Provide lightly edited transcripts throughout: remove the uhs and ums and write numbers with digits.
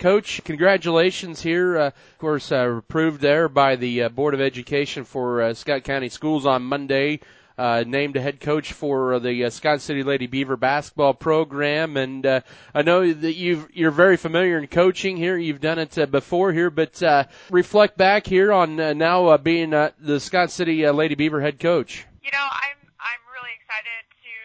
Coach, congratulations here. Of course, approved there by the Board of Education for Scott County Schools on Monday. Named a head coach for the Scott City Lady Beaver basketball program, and I know that you're very familiar in coaching here. You've done it before here, but reflect back here on now being the Scott City Lady Beaver head coach. You know, I'm really excited to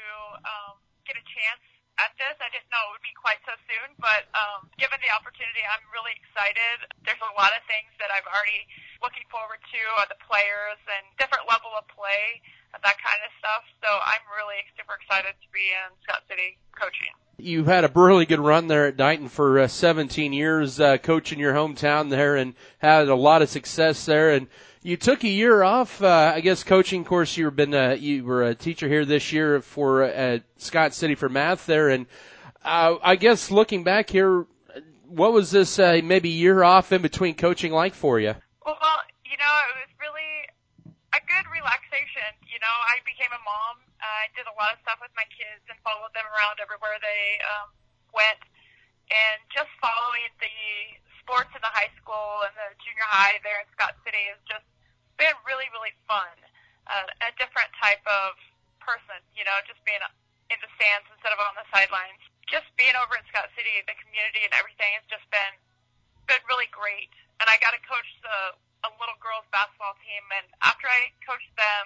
get a chance at this. I didn't know it would be quite so soon, but given the opportunity, I'm really excited. There's a lot of things that I'm already looking forward to, the players and different level of play, that kind of stuff. So I'm really super excited to be in Scott City coaching. You've had a really good run there at Dighton for 17 years, coaching your hometown there, and had a lot of success there. And you took a year off, I guess, coaching. Of course, you were a teacher here this year for Scott City for math there. And I guess looking back here, what was this maybe year off in between coaching like for you? Well, you know, it was really a good relaxation. You know, I became a mom. I did a lot of stuff with my kids and followed them around everywhere they went. And just following the sports in the high school and the junior high there in Scott City has just been really, really fun. A different type of person, you know, just being in the stands instead of on the sidelines. Just being over in Scott City, the community and everything has just been really great. And I got to coach a little girls basketball team, and after I coached them,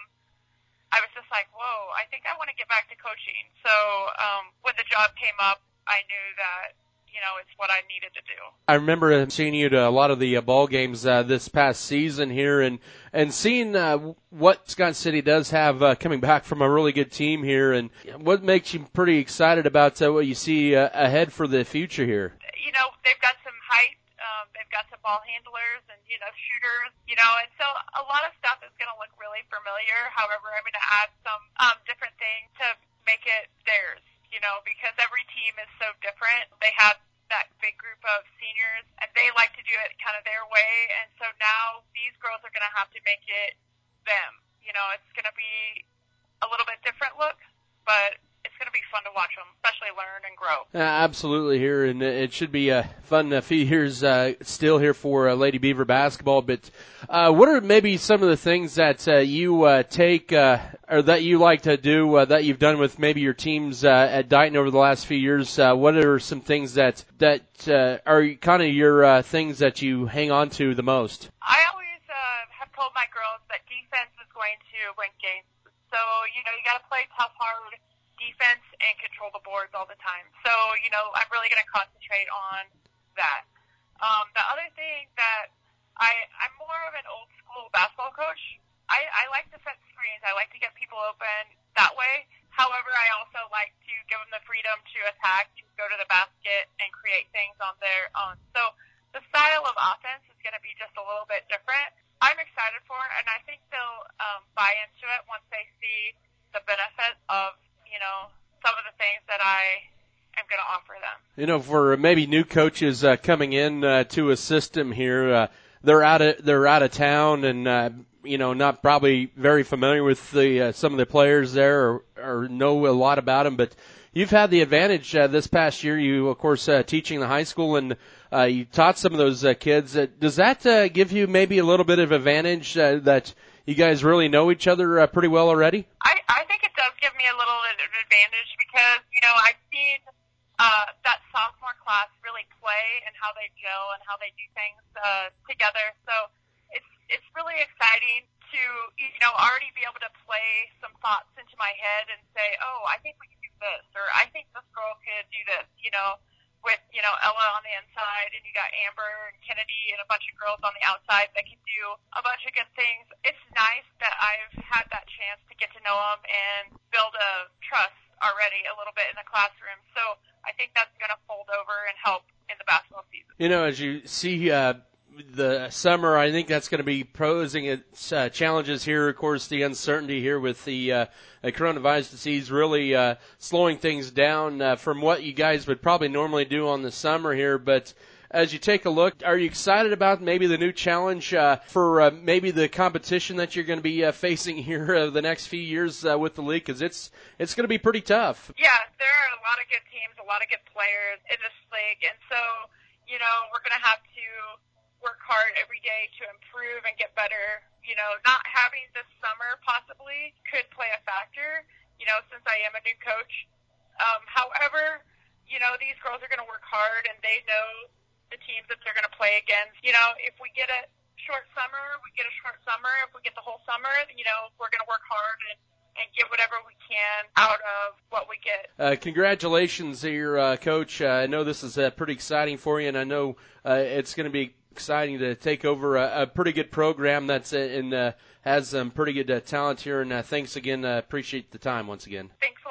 I was just like, whoa, I think I want to get back to coaching. So when the job came up, I knew that, you know, it's what I needed to do. I remember seeing you to a lot of the ball games this past season here, and seeing what Scott City does have coming back from a really good team here, and what makes you pretty excited about what you see ahead for the future here. You know, they've got some height. They've got some ball handlers and, you know, shooters, you know, and so a lot of stuff is going to look really familiar. However, I'm going to add some different things to make it theirs, you know, because every team is so different. They have that big group of seniors, and they like to do it kind of their way, and so now these girls are going to have to make it them. You know, it's going to be a little bit different look, but it's going to be fun to watch them, especially learn and grow. Absolutely here, and it should be a fun few years still here for Lady Beaver basketball. But what are maybe some of the things that you take or that you like to do that you've done with maybe your teams at Dighton over the last few years? What are some things that are kind of your things that you hang on to the most? I always have told my girls that defense is going to win games. So, you know, you got to play tough, hard defense and control the boards all the time. So, you know, I'm really going to concentrate on that. The other thing that I'm more of an old school basketball coach. I like to set screens. I like to get people open that way. However, I also like to give them the freedom to attack, to go to the basket and create things on their own. So the style of offense is going to be just a little bit different. I'm excited for it, and I think they'll buy into it once they see the benefit of, you know, some of the things that I am going to offer them. You know, for maybe new coaches coming in to a system here, they're out of town and you know, not probably very familiar with some of the players there or know a lot about them. But you've had the advantage this past year. You, of course, teaching the high school, and you taught some of those kids. Does that give you maybe a little bit of advantage that you guys really know each other pretty well already? I think it does give me a little bit of advantage because, you know, I've seen that sophomore class really play and how they gel and how they do things together. So it's really exciting to, you know, already be able to play some thoughts into my head and say, oh, I think we can do this, or I think this girl could do this, you know, with, you know, Ella on the inside, and you got Amber and Kennedy and a bunch of girls on the outside that can do a bunch of good things. It's nice that I've had that chance to get to know them and build a trust already a little bit in the classroom. So I think that's going to fold over and help in the basketball season. You know, as you see the summer, I think that's going to be posing its challenges here. Of course, the uncertainty here with the coronavirus disease really slowing things down from what you guys would probably normally do on the summer here. But as you take a look, are you excited about maybe the new challenge for maybe the competition that you're going to be facing here the next few years with the league? Because it's going to be pretty tough. Yeah, there are a lot of good teams, a lot of good players in this league, and so, you know, we're going to have to work hard every day to improve and get better. You know, not having this summer possibly could play a factor, you know, since I am a new coach. However, you know, these girls are going to work hard, and they know the teams that they're going to play against. You know, if we get a short summer, we get a short summer. If we get the whole summer, you know, we're going to work hard and get whatever we can out of what we get. Congratulations here, Coach. I know this is pretty exciting for you, and I know it's going to be exciting to take over a pretty good program that's has some pretty good talent here. And thanks again. Appreciate the time once again. Thanks.